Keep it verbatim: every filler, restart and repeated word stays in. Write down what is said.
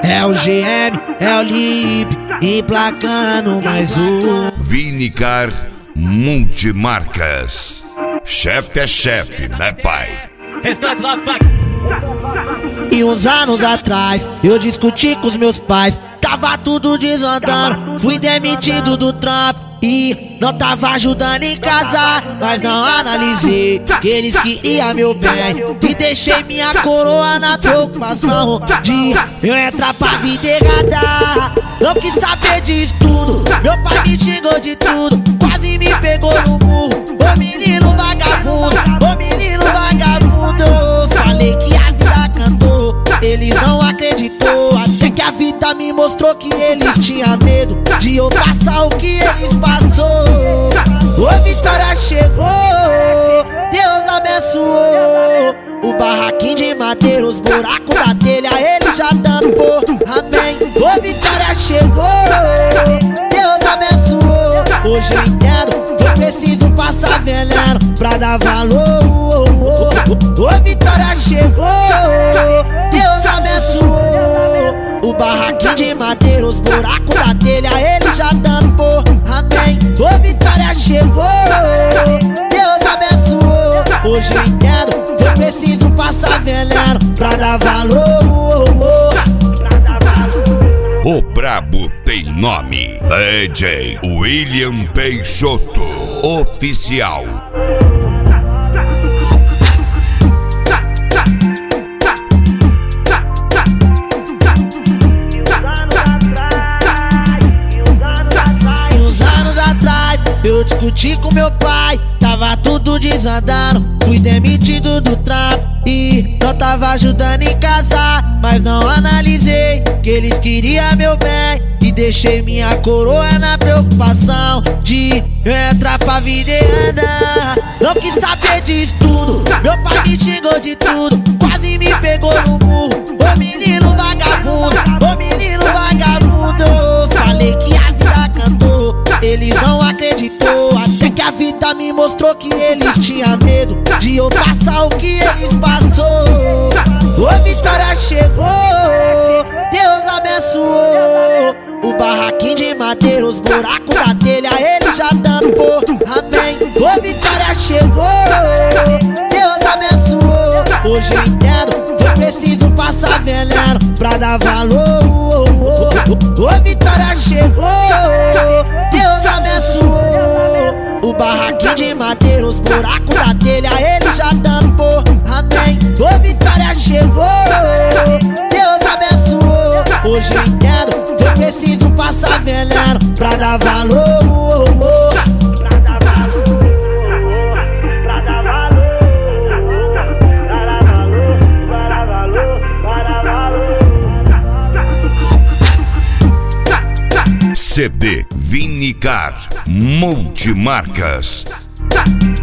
É o G M, é o Lip, emplacando mais um. Vinicar Multimarcas. Chefe é chefe, né, pai? E uns anos atrás eu discuti com os meus pais, tava tudo desandando, fui demitido do trampo e não tava ajudando em casa, mas não analisei que eles queriam meu bem e deixei minha coroa na preocupação de eu entrar pra vida errada. Não quis saber disso tudo, meu pai me xingou de tudo, quase me pegou no murro. Ô menino vagabundo, ô menino vagabundo, falei que a vida cantou, eles não acreditou, até que a vida me mostrou que eles tinham medo de eu passar o que eles passou. Ô vitória chegou, Deus abençoou, o barraquinho de madeira, os buracos da telha ele já tampou, amém. Ô vitória chegou, Deus abençoou, hoje eu entendo, eu preciso passar veneno pra dar valor. Ô vitória chegou, Deus abençoou, o barraquinho de madeira, os buracos da telha ele já tampou, amém. Ô vitória chegou, Deus abençoou, hoje eu entendo, eu preciso passar veneno pra dar valor. O brabo tem nome, D J William Peixoto Oficial. Eu discuti com meu pai, tava tudo desandando, fui demitido do trampo e não tava ajudando em casa, mas não analisei que eles queriam meu bem e deixei minha coroa na preocupação de eu entrar pra vida e andar. Não quis saber disso tudo, meu pai me xingou de tudo, quase me pegou no murro. Ô menino vagabundo, ô menino vagabundo, falei que a vida cantou, eles não acreditou, até que a vida me mostrou que eles tinham medo de eu passar o que eles passou. Ô vitória chegou, Deus abençoou, o barraquinho de madeira, os buracos da telha ele já tampou, amém. Ô vitória chegou, Deus abençoou, hoje eu entendo, eu preciso passar veneno pra dar valor. Ô vitória chegou, Deus abençoou, o barraquinho de madeira, os buracos da telha ele já tampou, amém. Ô vitória chegou, Deus abençoou, hoje eu entendo, eu preciso passar veneno pra dar valor. C D Vinicar Multimarcas.